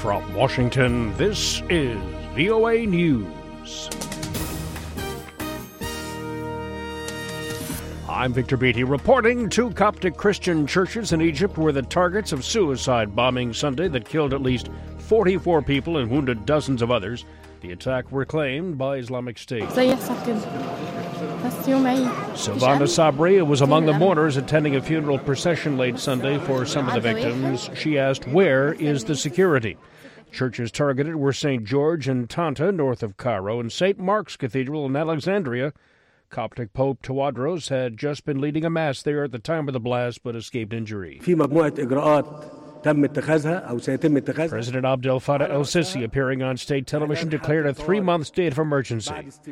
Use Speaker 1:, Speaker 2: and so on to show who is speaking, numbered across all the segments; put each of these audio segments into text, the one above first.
Speaker 1: From Washington, this is VOA News. I'm Victor Beatty reporting. 2 Coptic Christian churches in Egypt were the targets of suicide bombing Sunday that killed at least 44 people and wounded dozens of others. The attack were claimed by Islamic State. Silvana Sabri was among the mourners attending a funeral procession late Sunday for some of the victims. She asked, "Where is the security?" Churches targeted were St. George in Tanta, north of Cairo, and St. Mark's Cathedral in Alexandria. Coptic Pope Tawadros had just been leading a mass there at the time of the blast but escaped injury. President Abdel Fattah el-Sisi, appearing on state television, declared a 3-month state of emergency.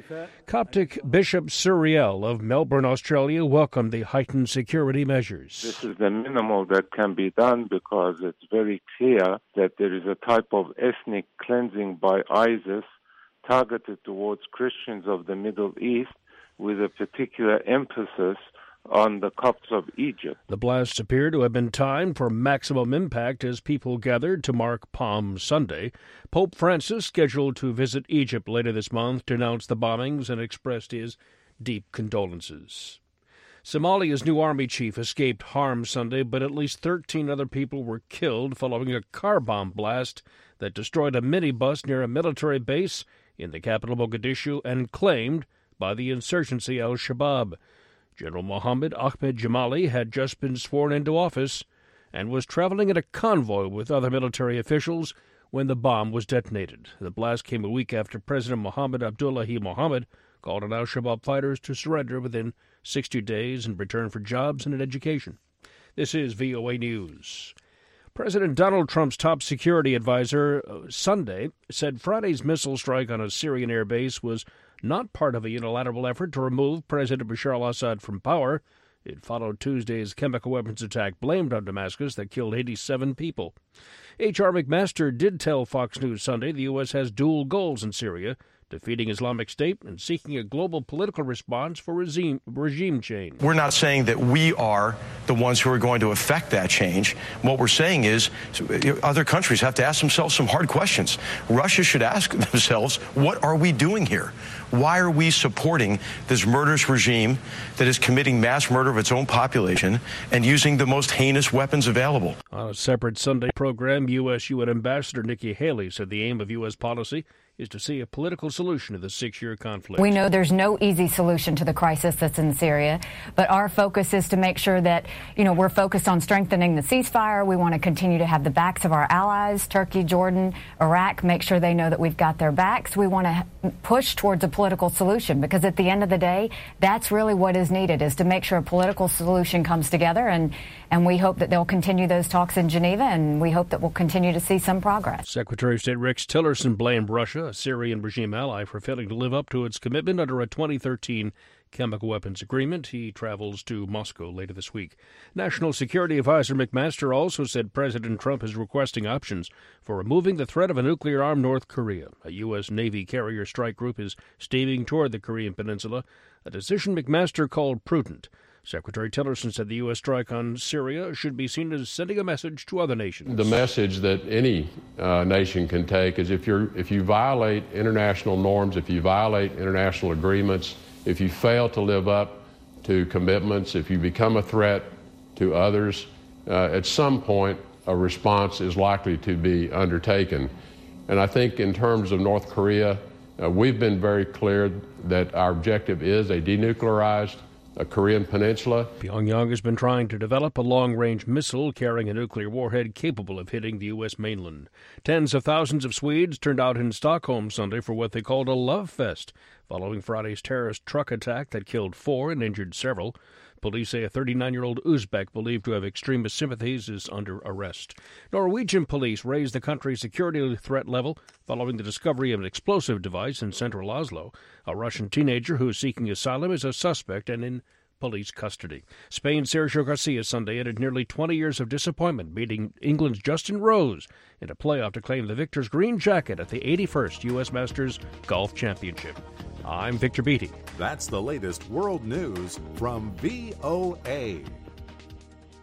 Speaker 1: Coptic Bishop Suriel of Melbourne, Australia, welcomed the heightened security measures.
Speaker 2: This is the minimal that can be done because it's very clear that there is a type of ethnic cleansing by ISIS targeted towards Christians of the Middle East with a particular emphasis on the Copts of Egypt.
Speaker 1: The blasts appear to have been timed for maximum impact as people gathered to mark Palm Sunday. Pope Francis, scheduled to visit Egypt later this month, denounced the bombings and expressed his deep condolences. Somalia's new army chief escaped harm Sunday, but at least 13 other people were killed following a car bomb blast that destroyed a minibus near a military base in the capital Mogadishu and claimed by the insurgency Al-Shabaab. General Mohammed Ahmed Jamali had just been sworn into office and was traveling in a convoy with other military officials when the bomb was detonated. The blast came a week after President Mohammed Abdullahi Mohammed called on al-Shabaab fighters to surrender within 60 days in return for jobs and an education. This is VOA News. President Donald Trump's top security advisor Sunday said Friday's missile strike on a Syrian air base was not part of a unilateral effort to remove President Bashar al-Assad from power. It followed Tuesday's chemical weapons attack blamed on Damascus that killed 87 people. H.R. McMaster did tell Fox News Sunday the U.S. has dual goals in Syria, defeating Islamic State and seeking a global political response for regime change.
Speaker 3: We're not saying that we are the ones who are going to affect that change. What we're saying is other countries have to ask themselves some hard questions. Russia should ask themselves, what are we doing here? Why are we supporting this murderous regime that is committing mass murder of its own population and using the most heinous weapons available?
Speaker 1: On a separate Sunday program, U.S. UN Ambassador Nikki Haley said the aim of U.S. policy is to see a political solution to the 6-year conflict.
Speaker 4: We know there's no easy solution to the crisis that's in Syria, but our focus is to make sure that, we're focused on strengthening the ceasefire. We want to continue to have the backs of our allies, Turkey, Jordan, Iraq, make sure they know that we've got their backs. We want to push towards a political solution because at the end of the day, that's really what is needed, is to make sure a political solution comes together, and we hope that they'll continue those talks in Geneva, and we hope that we'll continue to see some progress.
Speaker 1: Secretary of State Rex Tillerson blamed Russia, a Syrian regime ally, for failing to live up to its commitment under a 2013 chemical weapons agreement. He travels to Moscow later this week. National Security Advisor McMaster also said President Trump is requesting options for removing the threat of a nuclear-armed North Korea. A U.S. Navy carrier strike group is steaming toward the Korean peninsula, a decision McMaster called prudent. Secretary Tillerson said the U.S. strike on Syria should be seen as sending a message to other nations.
Speaker 5: The message that any nation can take is if you violate international norms, if you violate international agreements, if you fail to live up to commitments, if you become a threat to others, at some point a response is likely to be undertaken. And I think in terms of North Korea, we've been very clear that our objective is a denuclearized Korean peninsula.
Speaker 1: Pyongyang has been trying to develop a long-range missile carrying a nuclear warhead capable of hitting the U.S. mainland. Tens of thousands of Swedes turned out in Stockholm Sunday for what they called a love fest, following Friday's terrorist truck attack that killed 4 and injured several. Police say a 39-year-old Uzbek believed to have extremist sympathies is under arrest. Norwegian police raised the country's security threat level following the discovery of an explosive device in central Oslo. A Russian teenager who is seeking asylum is a suspect and in police custody. Spain's Sergio Garcia Sunday ended nearly 20 years of disappointment, beating England's Justin Rose in a playoff to claim the victor's green jacket at the 81st U.S. Masters Golf Championship. I'm Victor Beatty.
Speaker 6: That's the latest world news from VOA.